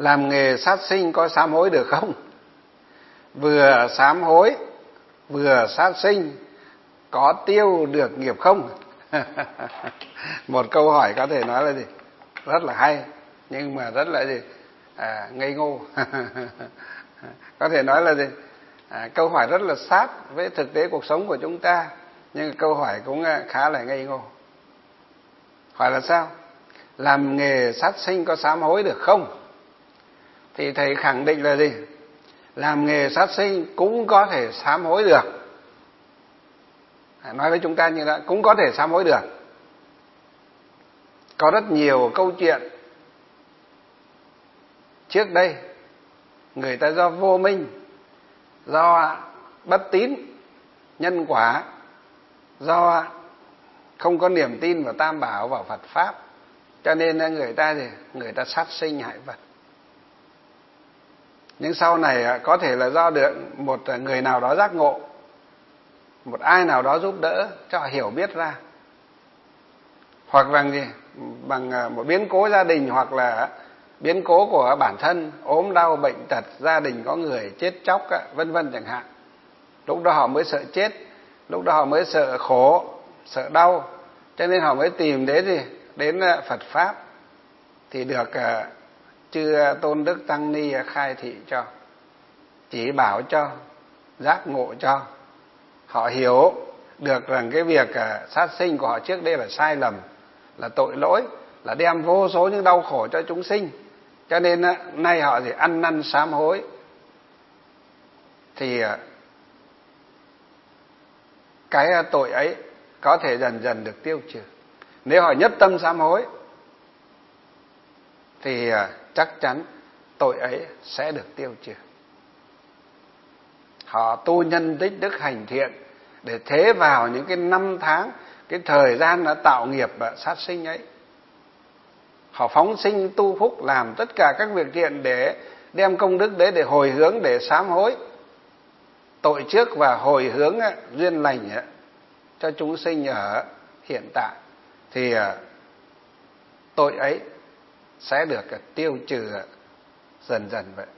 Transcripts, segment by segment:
làm nghề sát sinh có sám hối được không? Vừa sám hối vừa sát sinh có tiêu được nghiệp không? Một câu hỏi có thể nói là gì? Rất là hay, nhưng mà rất là gì? Ngây ngô. Có thể nói là gì? Câu hỏi rất là sát với thực tế cuộc sống của chúng ta, nhưng câu hỏi cũng khá là ngây ngô. Hỏi là sao? Làm nghề sát sinh có sám hối được không? Thì thầy khẳng định là gì? Làm nghề sát sinh cũng có thể sám hối được. Nói với chúng ta như đó, cũng có thể sám hối được. Có rất nhiều câu chuyện trước đây người ta do vô minh, do bất tín nhân quả, do không có niềm tin vào Tam Bảo, vào Phật Pháp, cho nên người ta sát sinh hại vật. Nhưng sau này có thể là do được một người nào đó giác ngộ, một ai nào đó giúp đỡ cho họ hiểu biết ra, hoặc là bằng một biến cố gia đình, hoặc là biến cố của bản thân, ốm đau bệnh tật, gia đình có người chết chóc, vân vân chẳng hạn. Lúc đó họ mới sợ chết, lúc đó họ mới sợ khổ, sợ đau, cho nên họ mới tìm đến Phật Pháp, thì được chư Tôn Đức Tăng Ni khai thị cho, chỉ bảo cho, giác ngộ cho. Họ hiểu được rằng cái việc sát sinh của họ trước đây là sai lầm, là tội lỗi, là đem vô số những đau khổ cho chúng sinh. Cho nên nay họ ăn năn sám hối, thì cái tội ấy có thể dần dần được tiêu trừ. Nếu họ nhất tâm sám hối thì chắc chắn tội ấy sẽ được tiêu trừ. Họ tu nhân tích đức hành thiện để thế vào những cái năm tháng, cái thời gian đã tạo nghiệp sát sinh ấy. Họ phóng sinh tu phúc, làm tất cả các việc thiện để đem công đức đấy để hồi hướng, để sám hối tội trước và hồi hướng duyên lành cho chúng sinh ở hiện tại, thì tội ấy sẽ được tiêu trừ dần dần vậy.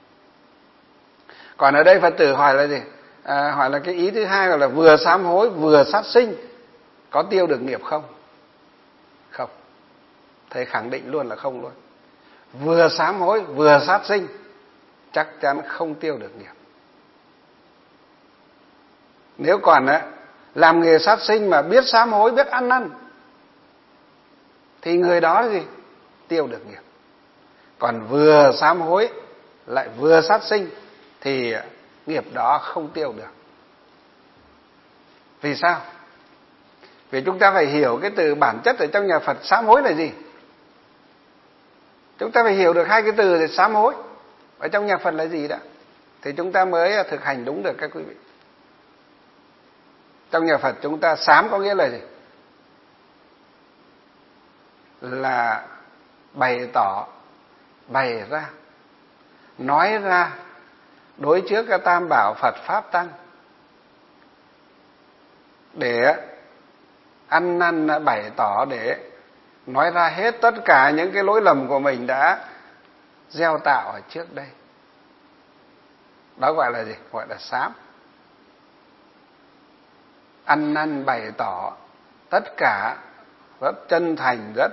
Còn ở đây Phật tử hỏi là gì? Hỏi là cái ý thứ hai, gọi là vừa sám hối vừa sát sinh có tiêu được nghiệp không? Không. Thầy khẳng định luôn là không luôn. Vừa sám hối vừa sát sinh chắc chắn không tiêu được nghiệp. Nếu còn làm nghề sát sinh mà biết sám hối, biết ăn năn, thì người đó là gì? Tiêu được nghiệp. Còn vừa sám hối lại vừa sát sinh thì nghiệp đó không tiêu được. Vì sao? Vì chúng ta phải hiểu cái từ bản chất ở trong nhà Phật sám hối là gì. Chúng ta phải hiểu được hai cái từ để sám hối ở trong nhà Phật là gì đã, thì chúng ta mới thực hành đúng được các quý vị. Trong nhà Phật chúng ta sám có nghĩa là gì? Là bày tỏ, bày ra, nói ra đối trước các Tam Bảo Phật Pháp Tăng, để ăn năn bày tỏ, để nói ra hết tất cả những cái lỗi lầm của mình đã gieo tạo ở trước đây. Đó gọi là gì? Gọi là sám. Ăn năn bày tỏ tất cả rất chân thành, rất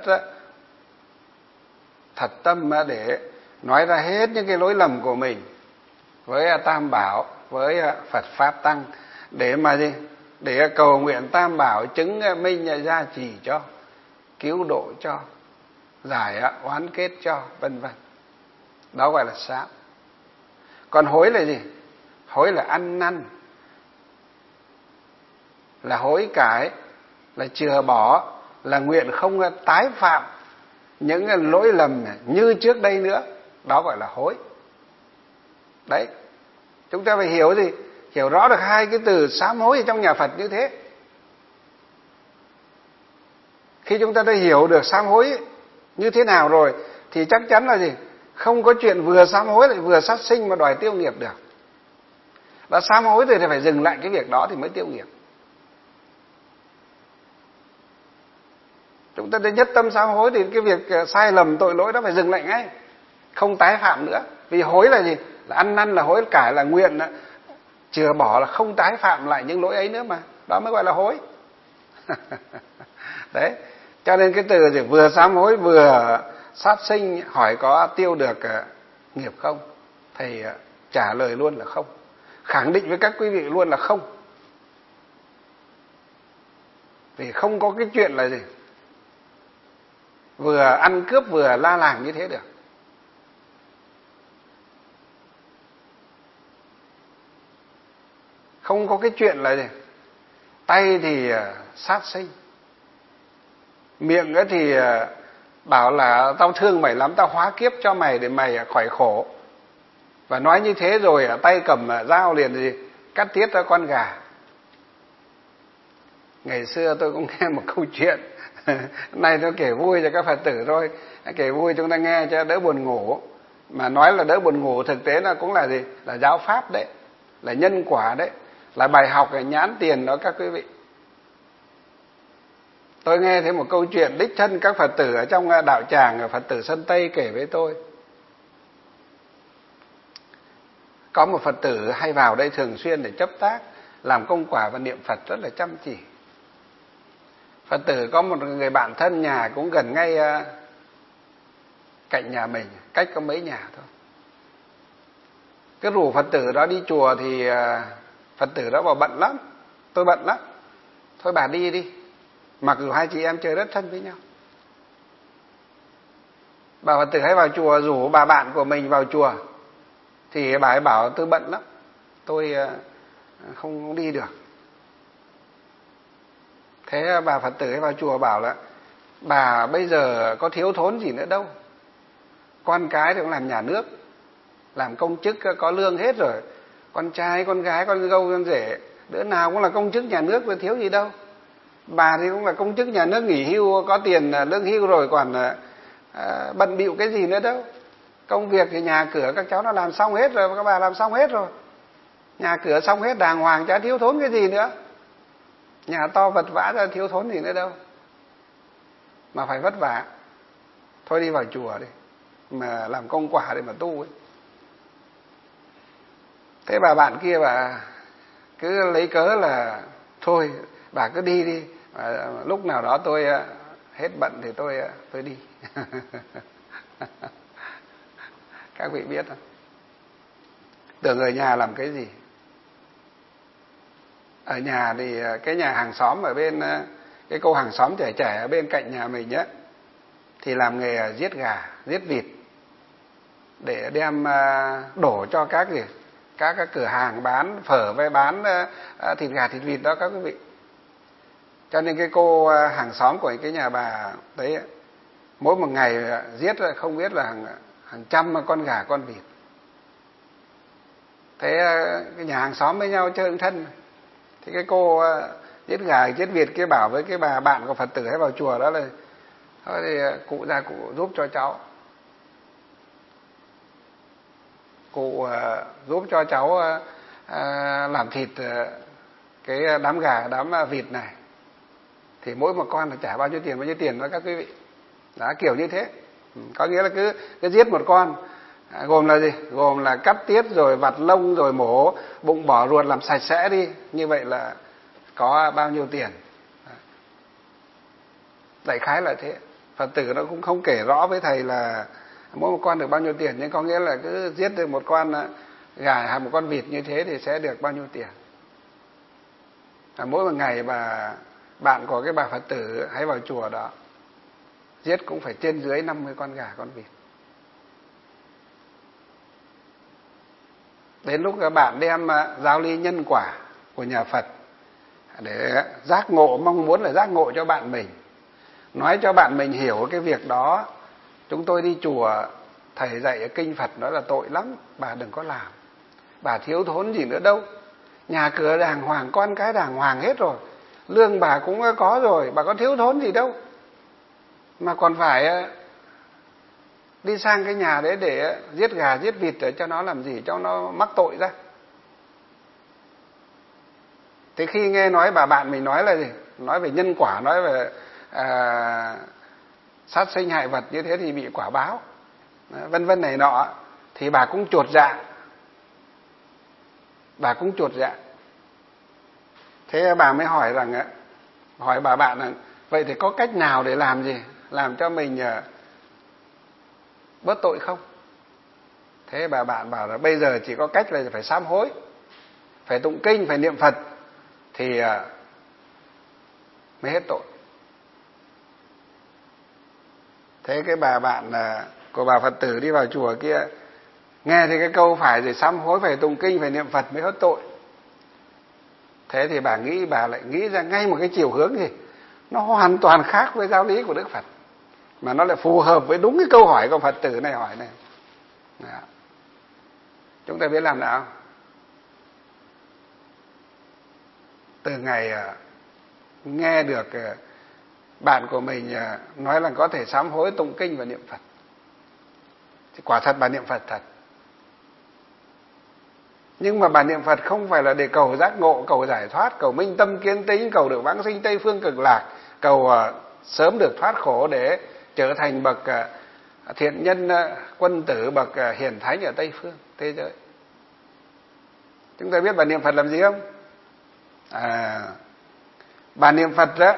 thật tâm để nói ra hết những cái lỗi lầm của mình với Tam Bảo, với Phật Pháp Tăng, để mà gì? Để cầu nguyện Tam Bảo chứng minh gia trì cho, cứu độ cho, giải oán kết cho, vân vân. Đó gọi là sám. Còn hối là gì? Hối là ăn năn, là hối cải, là chừa bỏ, là nguyện không tái phạm những lỗi lầm như trước đây nữa. Đó gọi là hối. Đấy, chúng ta phải hiểu gì? Hiểu rõ được hai cái từ sám hối trong nhà Phật như thế. Khi chúng ta đã hiểu được sám hối như thế nào rồi thì chắc chắn là gì? Không có chuyện vừa sám hối lại vừa sát sinh mà đòi tiêu nghiệp được. Đã sám hối rồi thì phải dừng lại cái việc đó thì mới tiêu nghiệp. Chúng ta đã nhất tâm sám hối thì cái việc sai lầm tội lỗi đó phải dừng lại ngay. không tái phạm nữa. Vì hối là gì? Là ăn năn, là hối cải, là nguyện, chừa bỏ, là không tái phạm lại những lỗi ấy nữa mà. Đó mới gọi là hối. Đấy. Cho nên cái từ gì vừa sám hối vừa sát sinh, hỏi có tiêu được nghiệp không? Thầy trả lời luôn là không. Khẳng định với các quý vị luôn là không. Vì không có cái chuyện là gì? Vừa ăn cướp vừa la làng như thế được. Không có cái chuyện là gì? Tay thì sát sinh, miệng ấy thì bảo là tao thương mày lắm, tao hóa kiếp cho mày để mày khỏi khổ. Và nói như thế rồi tay cầm dao liền gì? Cắt tiết ra con gà. Ngày xưa tôi cũng nghe một câu chuyện. Nay tôi kể vui cho các Phật tử thôi. Kể vui chúng ta nghe cho đỡ buồn ngủ. Mà nói là đỡ buồn ngủ thực tế là cũng là gì? Là giáo pháp đấy. Là nhân quả đấy. Là bài học nhãn tiền đó các quý vị. Tôi nghe thấy một câu chuyện đích thân các Phật tử ở trong đạo tràng, Phật tử Sơn Tây kể với tôi. Có một Phật tử hay vào đây thường xuyên để chấp tác, làm công quả và niệm Phật rất là chăm chỉ. Phật tử có một người bạn thân nhà cũng gần ngay cạnh nhà mình, cách có mấy nhà thôi. Cái rủ Phật tử đó đi chùa thì Phật tử đó bảo bận lắm, tôi bận lắm. Thôi bà đi đi. Mặc dù hai chị em chơi rất thân với nhau. Bà Phật tử hay vào chùa rủ bà bạn của mình vào chùa thì bà ấy bảo tôi bận lắm, tôi không đi được. Thế bà Phật tử ấy vào chùa bảo là bà bây giờ có thiếu thốn gì nữa đâu. Con cái thì cũng làm nhà nước, làm công chức có lương hết rồi. Con trai, con gái, con dâu, con rể, đứa nào cũng là công chức nhà nước, thiếu gì đâu. Bà thì cũng là công chức nhà nước nghỉ hưu, có tiền lương hưu rồi, còn bận bịu cái gì nữa đâu. Công việc thì nhà cửa các cháu nó làm xong hết rồi, các bà làm xong hết rồi. Nhà cửa xong hết đàng hoàng, chả thiếu thốn cái gì nữa. Nhà to vật vã ra thiếu thốn gì nữa đâu. Mà phải vất vả. Thôi đi vào chùa đi, mà làm công quả để mà tu ấy. Thế bà bạn kia bà cứ lấy cớ là thôi bà cứ đi đi, lúc nào đó tôi hết bận thì tôi đi. Các vị biết không? Tưởng ở nhà làm cái gì? Ở nhà thì cái nhà hàng xóm ở bên, cái cô hàng xóm trẻ trẻ ở bên cạnh nhà mình á, thì làm nghề giết gà, giết vịt để đem đổ cho các cái cửa hàng bán phở với bán thịt gà thịt vịt đó các quý vị. Cho nên cái cô hàng xóm của cái nhà bà đấy, mỗi một ngày giết không biết là hàng trăm con gà con vịt. Thế cái nhà hàng xóm với nhau chơi thân. Thì cái cô giết gà giết vịt kia bảo với cái bà bạn của Phật tử hay vào chùa đó là thôi thì cụ ra cụ giúp cho cháu. Cụ giúp cho cháu làm thịt cái đám gà đám vịt này. Thì mỗi một con là trả bao nhiêu tiền đó các quý vị. Đó, kiểu như thế. Có nghĩa là cứ giết một con, gồm là gì? Gồm là cắt tiết rồi vặt lông rồi mổ bụng bỏ ruột làm sạch sẽ đi. Như vậy là có bao nhiêu tiền. Đại khái là thế. Phật tử nó cũng không kể rõ với thầy là mỗi một con được bao nhiêu tiền, nhưng có nghĩa là cứ giết được một con gà hay một con vịt như thế thì sẽ được bao nhiêu tiền. Mỗi một ngày bạn có cái bà Phật tử hay vào chùa đó giết cũng phải trên dưới 50 con gà con vịt. Đến lúc các bạn đem giáo lý nhân quả của nhà Phật để giác ngộ, mong muốn là giác ngộ cho bạn mình, nói cho bạn mình hiểu cái việc đó. Chúng tôi đi chùa, thầy dạy ở kinh Phật nói là tội lắm, bà đừng có làm. Bà thiếu thốn gì nữa đâu. Nhà cửa đàng hoàng, con cái đàng hoàng hết rồi, lương bà cũng có rồi, bà có thiếu thốn gì đâu. Mà còn phải đi sang cái nhà đấy để giết gà giết vịt để cho nó làm gì, cho nó mắc tội ra. Thế khi nghe nói bà bạn mình nói là gì? Nói về nhân quả, nói về sát sinh hại vật như thế thì bị quả báo. vân vân này nọ, thì bà cũng chột dạ. Thế bà mới hỏi rằng, hỏi bà bạn rằng vậy thì có cách nào để làm gì, làm cho mình bớt tội không? Thế bà bạn bảo là bây giờ chỉ có cách là phải sám hối, phải tụng kinh, phải niệm Phật thì mới hết tội. Thế cái bà bạn của bà Phật tử đi vào chùa kia nghe thì cái câu phải rồi sám hối, phải tụng kinh, phải niệm Phật mới hết tội. Thế thì bà lại nghĩ ra ngay một cái chiều hướng gì nó hoàn toàn khác với giáo lý của Đức Phật, mà nó lại phù hợp với đúng cái câu hỏi của Phật tử này hỏi này. Đó. Chúng ta biết làm nào? Từ ngày nghe được bạn của mình nói là có thể sám hối, tụng kinh và niệm Phật, thì quả thật bà niệm Phật thật. Nhưng mà bà niệm Phật không phải là để cầu giác ngộ, cầu giải thoát, cầu minh tâm kiến tính, cầu được vãng sinh Tây phương cực lạc, cầu sớm được thoát khổ để trở thành bậc thiện nhân, quân tử, bậc hiền thánh ở Tây phương thế giới. Chúng ta biết bà niệm Phật làm gì không? Bà niệm Phật đó,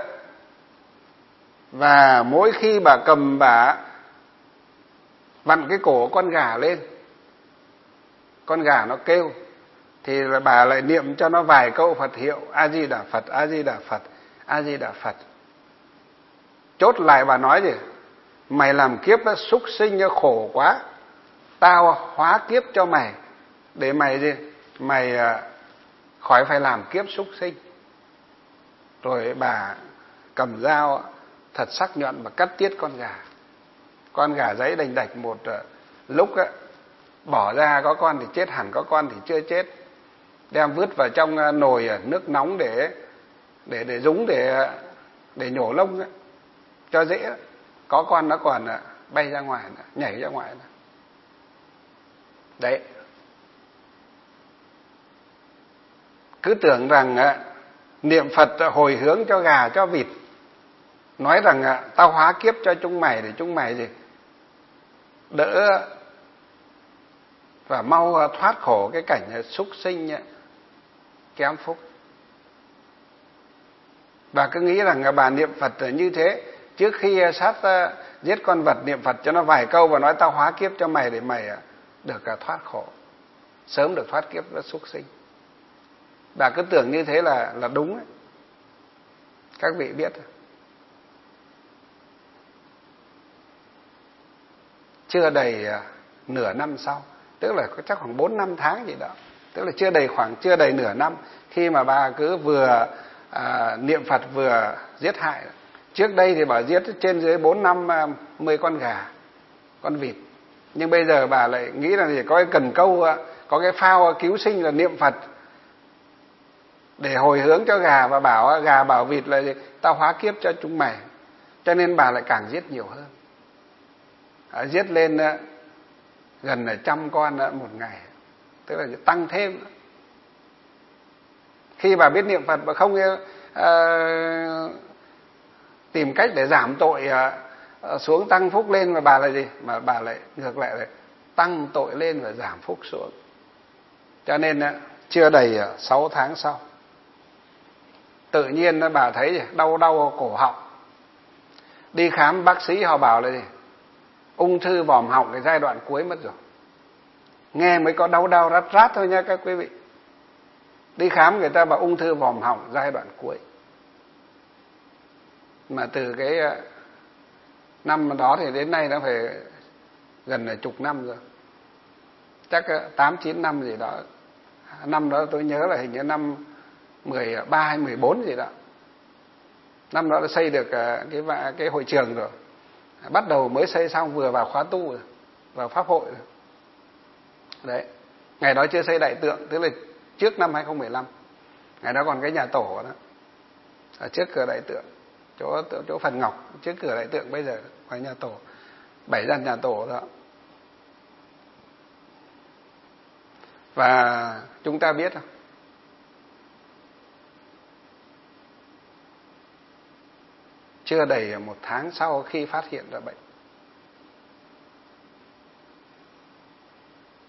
và mỗi khi bà cầm bà vặn cái cổ con gà lên, con gà nó kêu, thì là bà lại niệm cho nó vài câu Phật hiệu: A Di Đà Phật, A Di Đà Phật, A Di Đà Phật. Chốt lại bà nói gì? Mày làm kiếp đó, súc sinh khổ quá, tao hóa kiếp cho mày để mày gì? Mày khỏi phải làm kiếp súc sinh. Rồi bà cầm dao thật sắc nhọn và cắt tiết con gà. Con gà giấy đành đạch một lúc á, bỏ ra, có con thì chết hẳn, có con thì chưa chết, đem vứt vào trong nồi nước nóng để dúng để nhổ lông ấy, cho dễ. Có con nó còn bay ra ngoài, nhảy ra ngoài. Đấy. Cứ tưởng rằng niệm Phật hồi hướng cho gà cho vịt, nói rằng tao hóa kiếp cho chúng mày để chúng mày gì đỡ và mau thoát khổ cái cảnh súc sinh kém phúc. Và cứ nghĩ rằng bà niệm Phật như thế, trước khi giết con vật niệm Phật cho nó vài câu và nói tao hóa kiếp cho mày để mày được thoát khổ, sớm được thoát kiếp súc sinh. Bà cứ tưởng như thế là đúng ấy. Các vị biết chưa đầy nửa năm sau, tức là chắc khoảng 4-5 tháng gì đó, tức là chưa đầy nửa năm, khi mà bà cứ vừa niệm Phật vừa giết hại. Trước đây thì bà giết trên dưới 4-50 con gà, con vịt, nhưng bây giờ bà lại nghĩ là có cái cần câu, có cái phao cứu sinh là niệm Phật để hồi hướng cho gà, và bảo gà bảo vịt là gì? Tao hóa kiếp cho chúng mày. Cho nên bà lại càng giết nhiều hơn, giết lên gần 100 con một ngày, tức là tăng thêm. Khi bà biết niệm Phật mà không tìm cách để giảm tội xuống, tăng phúc lên, mà bà là gì? Mà bà lại ngược lại là tăng tội lên và giảm phúc xuống. Cho nên chưa đầy 6 tháng sau, tự nhiên bà thấy đau cổ họng. Đi khám bác sĩ họ bảo là gì? Ung thư vòm họng cái giai đoạn cuối mất rồi. Nghe mới có đau rát rát thôi nha các quý vị. Đi khám người ta bảo ung thư vòm họng giai đoạn cuối. Mà từ cái năm đó thì đến nay nó phải gần chục năm rồi. Chắc 8-9 năm gì đó. Năm đó tôi nhớ là hình như năm 13 hay 14 gì đó. Năm đó đã xây được cái hội trường rồi. Bắt đầu mới xây xong, vừa vào khóa tu rồi, vào pháp hội rồi. Đấy. Ngày đó chưa xây đại tượng, tức là trước năm 2015. Ngày đó còn cái nhà tổ đó, ở trước cửa đại tượng, chỗ phần ngọc trước cửa đại tượng, bây giờ ngoài nhà tổ, 7 gian nhà tổ đó. Và chúng ta biết không, chưa đầy 1 tháng sau khi phát hiện ra bệnh,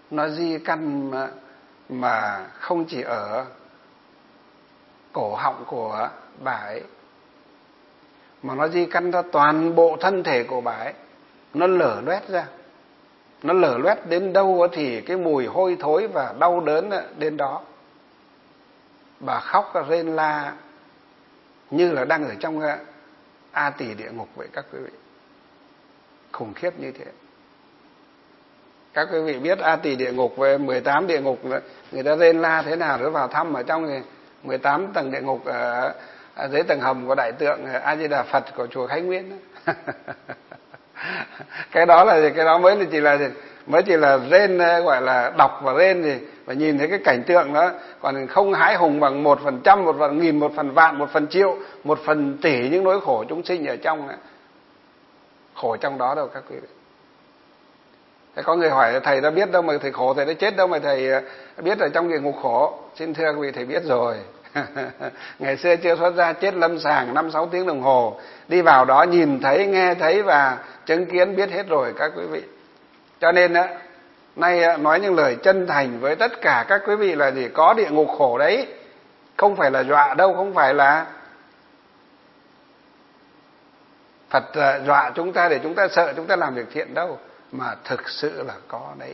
nó di căn mà không chỉ ở cổ họng của bà ấy, mà nó di căn ra toàn bộ thân thể của bà ấy. Nó lở loét ra, nó lở loét đến đâu thì cái mùi hôi thối và đau đớn đến đó. Bà khóc rên la như là đang ở trong A Tỳ địa ngục vậy các quý vị. Khủng khiếp như thế. Các quý vị biết A Tỳ địa ngục về 18 địa ngục người ta rên la thế nào, rồi vào thăm ở trong thì 18 tầng địa ngục ở dưới tầng hầm của đại tượng A Di Đà Phật của chùa Khánh Nguyên. Cái đó mới chỉ là rên, gọi là đọc và rên gì, và nhìn thấy cái cảnh tượng đó, còn không hãi hùng bằng 1%, 1/1000, 1/100000, 1/1000.000, 1/1000.000.000 những nỗi khổ chúng sinh ở trong khổ trong đó đâu các quý vị. Thế có người hỏi thầy đã biết đâu mà thầy khổ, thầy đã chết đâu mà thầy biết ở trong địa ngục khổ. Xin thưa quý vị, thầy biết rồi. Ngày xưa chưa xuất gia chết lâm sàng 5-6 tiếng đồng hồ, đi vào đó nhìn thấy, nghe thấy và chứng kiến biết hết rồi các quý vị. Cho nên nay nói những lời chân thành với tất cả các quý vị là gì? Có địa ngục khổ đấy, không phải là dọa đâu, không phải là Phật dọa chúng ta để chúng ta sợ chúng ta làm việc thiện đâu, mà thực sự là có đấy.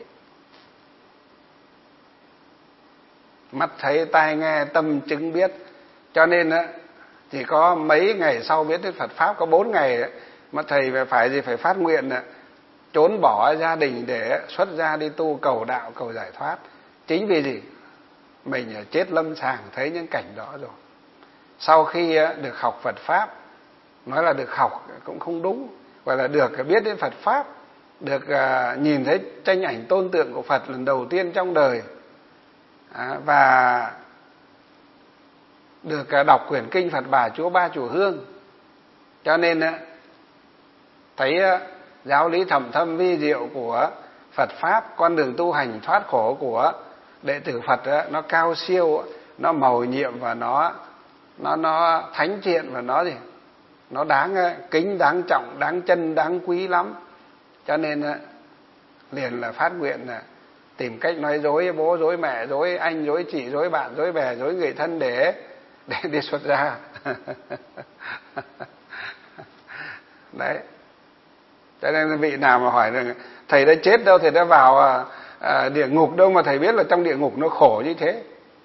Mắt thấy, tai nghe, tâm chứng biết. Cho nên chỉ có mấy ngày sau biết đến Phật Pháp, có 4 ngày mà thầy phải phát nguyện trốn bỏ gia đình để xuất gia đi tu cầu đạo, cầu giải thoát. Chính vì gì? Mình chết lâm sàng thấy những cảnh đó rồi. Sau khi được học Phật Pháp, nói là được học cũng không đúng, gọi là được biết đến Phật Pháp, được nhìn thấy tranh ảnh tôn tượng của Phật lần đầu tiên trong đời, và được đọc quyển kinh Phật Bà Chúa Ba Chùa Hương. Cho nên thấy giáo lý thầm thâm vi diệu của Phật Pháp, con đường tu hành thoát khổ của đệ tử Phật nó cao siêu, nó mầu nhiệm và nó thánh thiện, và nó gì? Nó đáng kính, đáng trọng, đáng trân, đáng quý lắm. Cho nên liền là phát nguyện tìm cách nói dối bố, dối mẹ, dối anh, dối chị, dối bạn, dối bè, dối người thân để đi xuất gia. Đấy. Cho nên vị nào mà hỏi rằng thầy đã chết đâu, thầy đã vào địa ngục đâu mà thầy biết là trong địa ngục nó khổ như thế.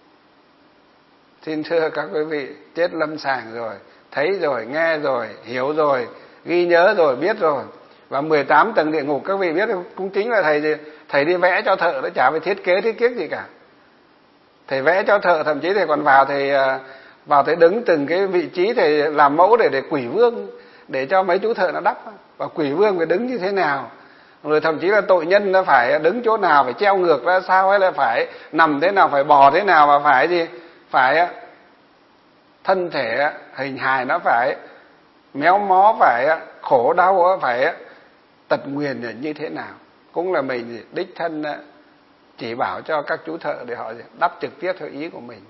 Xin thưa các quý vị, chết lâm sàng rồi, thấy rồi, nghe rồi, hiểu rồi, ghi nhớ rồi, biết rồi. Và 18 tầng địa ngục các vị biết không? Cũng chính là thầy đi vẽ cho thợ, nó chả phải thiết kế gì cả. Thầy vẽ cho thợ, thậm chí thầy còn vào thầy đứng từng cái vị trí thầy làm mẫu để quỷ vương, để cho mấy chú thợ nó đắp. Và quỷ vương phải đứng như thế nào, rồi thậm chí là tội nhân nó phải đứng chỗ nào, phải treo ngược ra sao, hay là phải nằm thế nào, phải bò thế nào, mà phải gì, phải thân thể hình hài nó phải méo mó, phải khổ đau, phải tật nguyền như thế nào. Cũng là mình đích thân chỉ bảo cho các chú thợ để họ đắp trực tiếp theo ý của mình.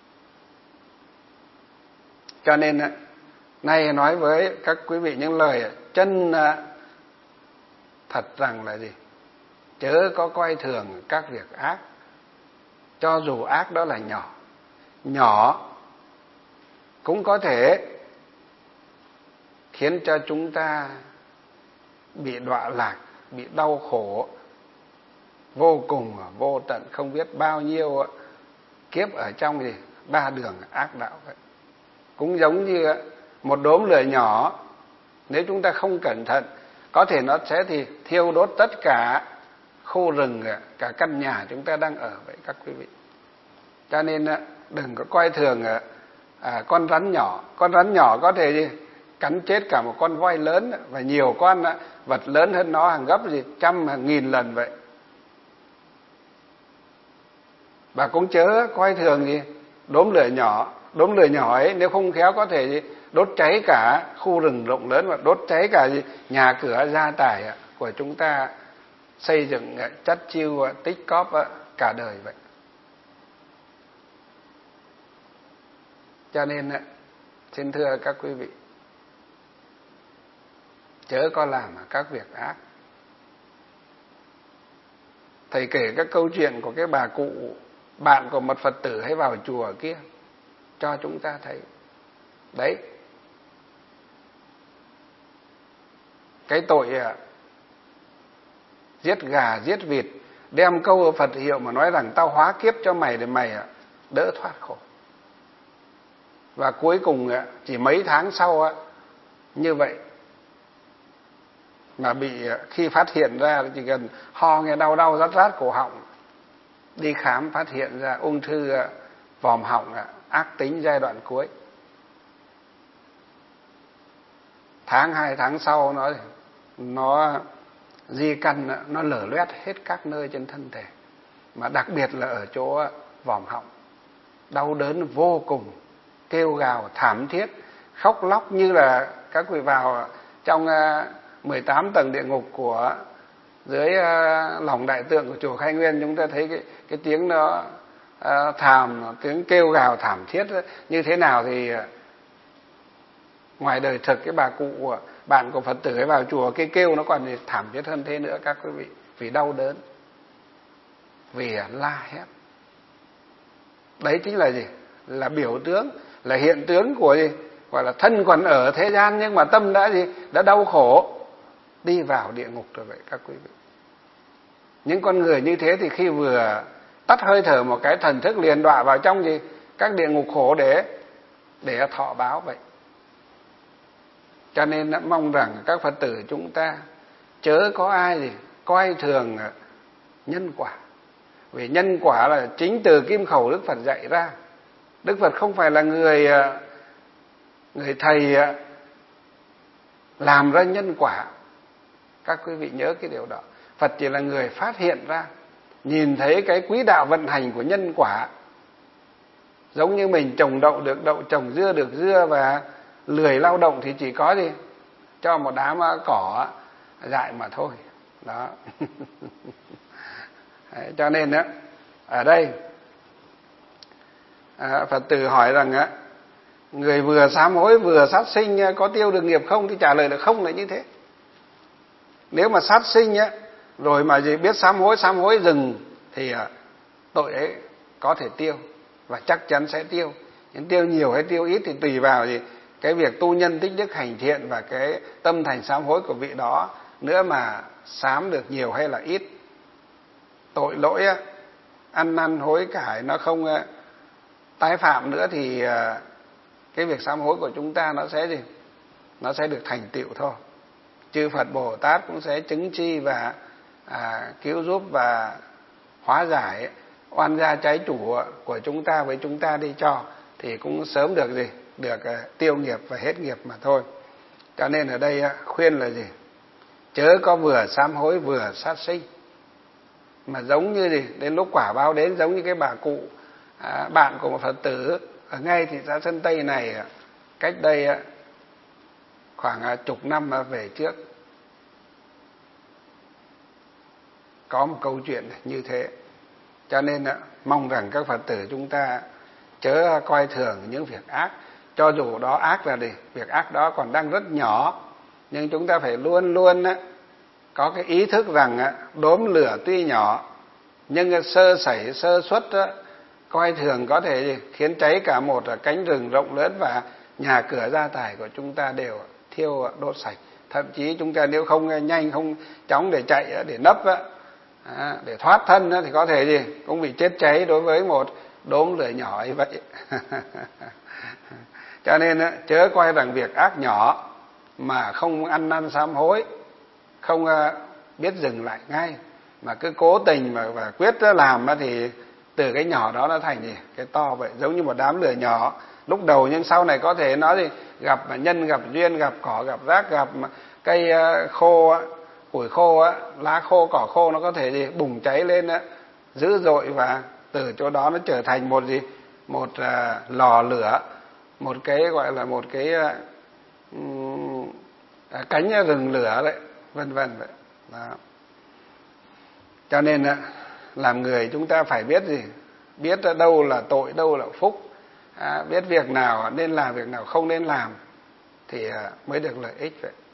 Cho nên nay nói với các quý vị những lời chân thật rằng là gì? Chớ có coi thường các việc ác, cho dù ác đó là nhỏ. Nhỏ cũng có thể khiến cho chúng ta bị đọa lạc, bị đau khổ vô cùng vô tận, không biết bao nhiêu kiếp ở trong gì 3 đường ác đạo vậy. Cũng giống như một đốm lửa nhỏ, nếu chúng ta không cẩn thận, có thể nó sẽ thiêu đốt tất cả khu rừng, cả căn nhà chúng ta đang ở vậy các quý vị. Cho nên đừng có coi thường con rắn nhỏ. Con rắn nhỏ có thể gì cắn chết cả một con voi lớn, và nhiều con vật lớn hơn nó hàng gấp trăm hàng nghìn lần vậy. Và cũng chớ coi thường đốm lửa nhỏ. Đốm lửa nhỏ ấy nếu không khéo có thể đốt cháy cả khu rừng rộng lớn, và đốt cháy cả nhà cửa gia tài của chúng ta xây dựng chất chiêu tích cóp cả đời vậy. Cho nên xin thưa các quý vị, chớ có làm các việc ác. thầy kể các câu chuyện của cái bà cụ bạn của một Phật tử hay vào chùa kia cho chúng ta thấy. Đấy, cái tội giết gà giết vịt, đem câu Phật hiệu mà nói rằng tao hóa kiếp cho mày để mày đỡ thoát khổ. Và cuối cùng chỉ mấy tháng sau như vậy mà bị, khi phát hiện ra chỉ cần ho nghe đau đau rát rát cổ họng, đi khám phát hiện ra ung thư vòm họng ác tính giai đoạn cuối. Tháng 2 tháng sau nó di căn, nó lở loét hết các nơi trên thân thể, mà đặc biệt là ở chỗ vòm họng, đau đớn vô cùng, kêu gào thảm thiết, khóc lóc như là các vị vào trong 18 tầng địa ngục của dưới lòng đại tượng của chùa Khai Nguyên, chúng ta thấy cái tiếng nó tiếng kêu gào thảm thiết như thế nào thì ngoài đời thực cái bà cụ bạn của Phật tử ấy vào chùa, cái kêu nó còn thảm thiết hơn thế nữa các quý vị, vì đau đớn, vì la hét. Đấy chính là gì? Là biểu tướng, là hiện tướng của gì? Gọi là thân còn ở thế gian nhưng mà tâm đã gì? Đã đau khổ, đi vào địa ngục rồi vậy các quý vị. Những con người như thế thì khi vừa tắt hơi thở một cái, thần thức liền đọa vào trong gì? Các địa ngục khổ để thọ báo vậy. Cho nên đã mong rằng các Phật tử chúng ta chớ có ai gì coi thường nhân quả. Vì nhân quả là chính từ kim khẩu Đức Phật dạy ra. Đức Phật không phải là người thầy làm ra nhân quả. Các quý vị nhớ cái điều đó. Phật chỉ là người phát hiện ra, nhìn thấy cái quỹ đạo vận hành của nhân quả. Giống như mình trồng đậu được đậu, trồng dưa được dưa, và lười lao động thì chỉ có gì? Cho một đám cỏ dại mà thôi. Đó. Đấy, cho nên ở đây Phật tử hỏi rằng người vừa sám hối vừa sát sinh có tiêu được nghiệp không? Thì trả lời là không, là như thế. Nếu mà sát sinh rồi mà gì biết sám hối dừng thì tội ấy có thể tiêu, và chắc chắn sẽ tiêu. Nhưng tiêu nhiều hay tiêu ít thì tùy vào gì cái việc tu nhân tích đức hành thiện và cái tâm thành sám hối của vị đó nữa mà sám được nhiều hay là ít. Tội lỗi ăn năn hối cải nó không tái phạm nữa thì cái việc sám hối của chúng ta nó sẽ gì? Nó sẽ được thành tựu thôi. Chư Phật Bồ Tát cũng sẽ chứng chi và cứu giúp và hóa giải oan gia trái chủ của chúng ta với chúng ta đi cho, thì cũng sớm được gì? Được tiêu nghiệp và hết nghiệp mà thôi. Cho nên ở đây khuyên là gì? Chớ có vừa sám hối vừa sát sinh. Mà giống như gì? Đến lúc quả báo đến giống như cái bà cụ bạn của một Phật tử ở ngay thị xã Sơn Tây này, cách đây khoảng chục năm về trước, có một câu chuyện như thế. Cho nên mong rằng các Phật tử chúng ta chớ coi thường những việc ác. Cho dù đó ác là gì? Việc ác đó còn đang rất nhỏ, nhưng chúng ta phải luôn luôn có cái ý thức rằng đốm lửa tuy nhỏ nhưng sơ sẩy sơ suất coi thường có thể khiến cháy cả một cánh rừng rộng lớn, và nhà cửa gia tài của chúng ta đều thiêu đốt sạch. Thậm chí chúng ta nếu không nhanh không chóng để chạy để nấp để thoát thân thì có thể gì cũng bị chết cháy đối với một đốm lửa nhỏ như vậy. Cho nên chớ coi rằng việc ác nhỏ mà không ăn năn sám hối, không biết dừng lại ngay, mà cứ cố tình và quyết làm thì từ cái nhỏ đó nó thành gì cái to vậy. Giống như một đám lửa nhỏ lúc đầu, nhưng sau này có thể nó gì gặp nhân, gặp duyên, gặp cỏ, gặp rác, gặp cây khô, củi khô, lá khô, cỏ khô, nó có thể gì bùng cháy lên dữ dội, và từ chỗ đó nó trở thành một gì một lò lửa, một cái gọi là một cái cánh rừng lửa đấy, vân vân vậy. Đó. Cho nên làm người chúng ta phải biết gì? Biết đâu là tội, đâu là phúc, biết việc nào nên làm, việc nào không nên làm thì mới được lợi ích vậy.